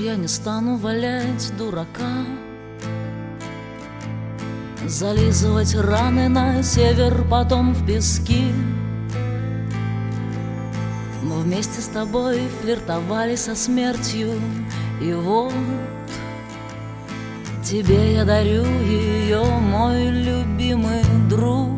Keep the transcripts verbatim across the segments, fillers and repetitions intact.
я не стану валять дурака, зализывать раны на север, потом в пески. Мы вместе с тобой флиртовали со смертью, и вот тебе я дарю ее, мой любимый друг.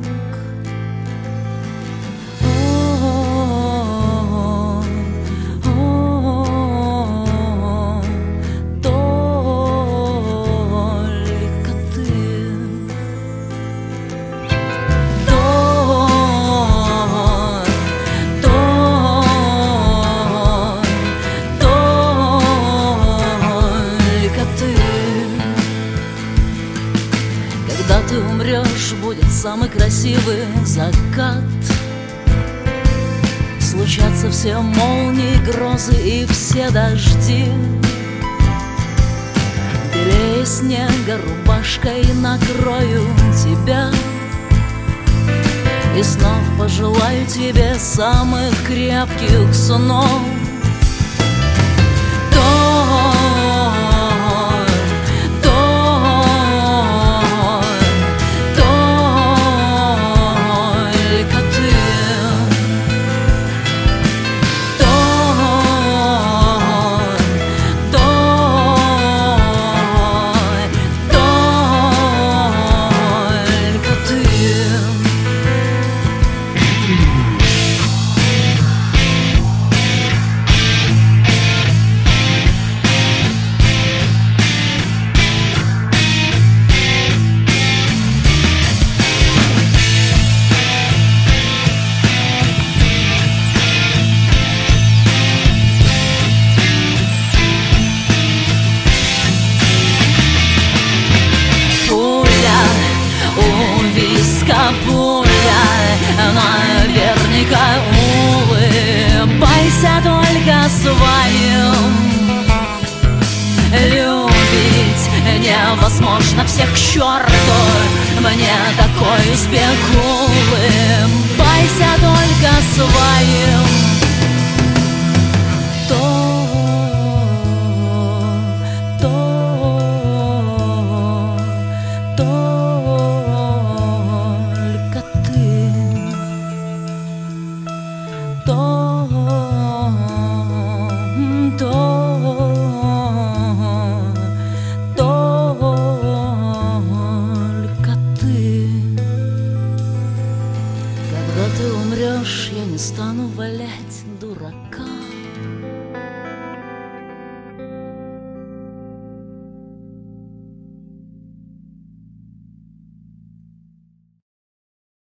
Когда ты умрешь, будет самый красивый закат. Случатся все молнии, грозы и все дожди. Белее снега рубашкой накрою тебя и снов пожелаю тебе самых крепких снов. Пуля, наверняка улыбайся только своим. Любить невозможно всех к черту, мне такой успех. Улыбайся только своим. Когда ты умрешь, я не стану валять